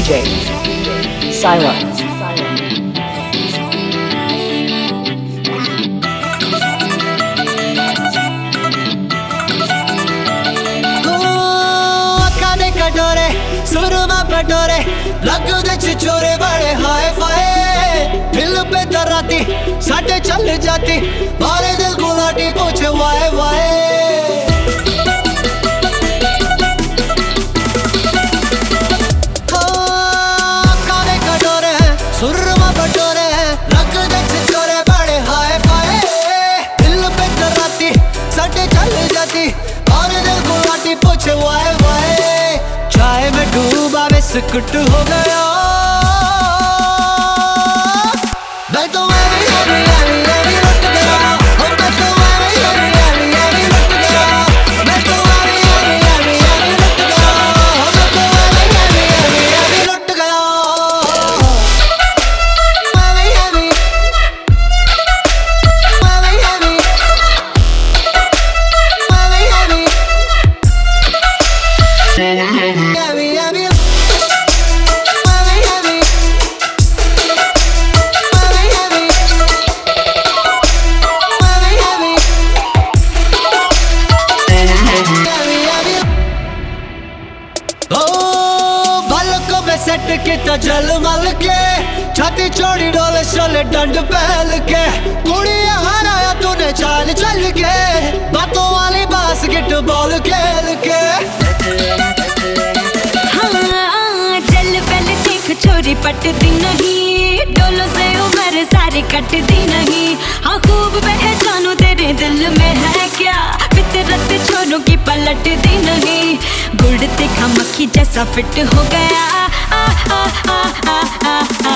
DJ Syla. कटोरे सुरमा पटोरे लगदे छिछोरे बड़े हाय फाय दिल पे तराती साडे चल जाती बारे दिल गुलाटी पूछे वाए वाए काले कटोरे सुरमा पटोरे लगदे छिछोरे बड़े हाय फाय दिल पे तराती साडे चल जाती बारे दिल गुलाटी पूछे वाए वाए चाय में डूबा बिस्कुट हो गया मैं तो एवी लुट गया मैं तो एवी लुट गया मैं तो एवी लुट गया मैं तो एवी लुट गया सेट किता जल मल के छाती चौड़ी डोले शोले डंड पहल के कुड़िया हराया तूने चाल चल के बातों वाली बास्केट बॉल खेल के हाँ चल पहले देख छोरी पटती नहीं डोलों से उम्र सारी कटती नहीं हाँ खूब पहचानू तेरे दिल में है क्या फितरत छोरों की पलटती नहीं गुड़ देखा मक्खी जैसा फिट हो गया